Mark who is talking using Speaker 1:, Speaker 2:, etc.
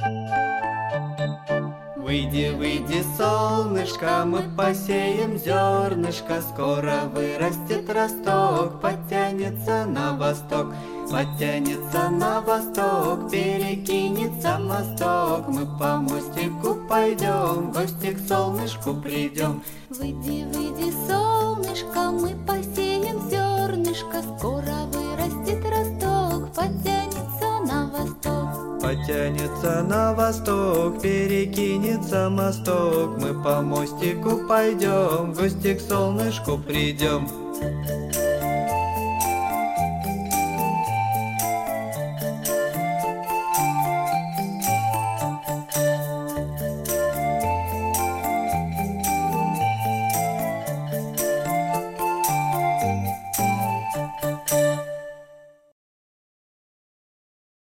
Speaker 1: Выйди, выйди, солнышко, мы посеем зернышко, скоро вырастет росток, потянется на восток. Потянется на восток, перекинется мосток. Мы по мостику пойдем, в гости к солнышку придем.
Speaker 2: Выйди, выйди, солнышко, мы посеем зернышко, скоро вырастет росток, потянется на восток.
Speaker 1: Потянется на восток, перекинется мосток. Мы по мостику пойдем, в гости к солнышку придем.